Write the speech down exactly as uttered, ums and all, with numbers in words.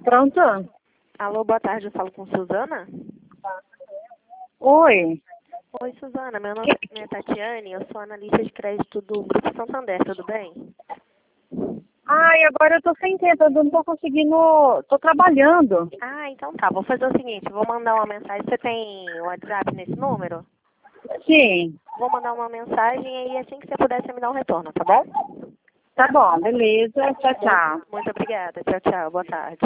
Pronto? Alô, boa tarde, eu falo com Suzana? Oi. Oi, Suzana, meu nome é Tatiane, eu sou analista de crédito do Grupo Santander, tudo bem? Ai, agora eu tô sem tempo, eu não tô conseguindo... Tô trabalhando. Ah, então tá, vou fazer o seguinte, vou mandar uma mensagem, você tem WhatsApp nesse número? Sim. Vou mandar uma mensagem e assim que você puder, você me dá um retorno, tá bom? Tá bom, beleza. Tchau, tchau. Muito, muito obrigada, tchau, tchau, boa tarde.